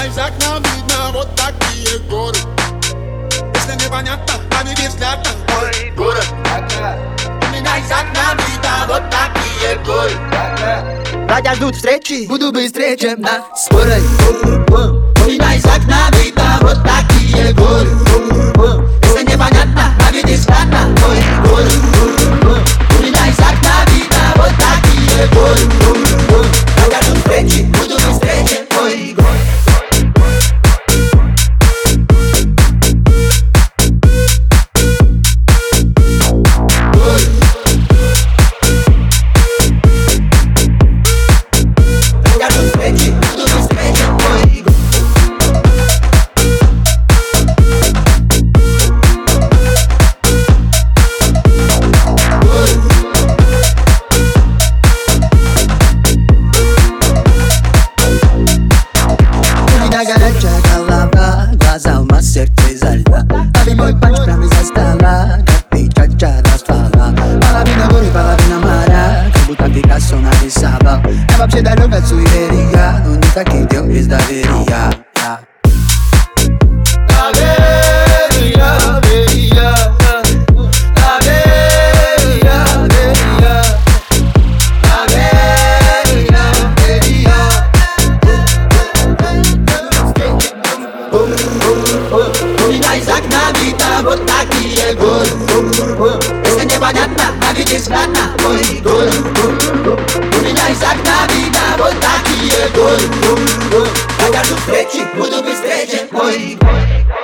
меня из окна видно вот такие горы. Если непонятно, наведи взгляд на мой город. У меня из окна видно вот такие горы. Радио ждут встречи, буду быстрее, чем на скорой. У меня из окна видно вот такие горы. Если непонятно, наведи взгляд на мой город. У меня из окна видно вот такие горы. Радио ждут встречи, буду быстрее, чем мой город. Горячая голова, глаза в сердце изо льда. Лови мой панч прямо из-за стола, как ты чача до ствола. Половина горы, половина моря, как будто Пикассо нарисовал. Я вообще далек от суеверия, но никаких дел без доверия. У меня из окна видно вот такие горы. Если непонятно, наведи взгляд на мой город. У меня из окна видно вот такие горы. Я жду встречи, буду быстрее, чем мой город.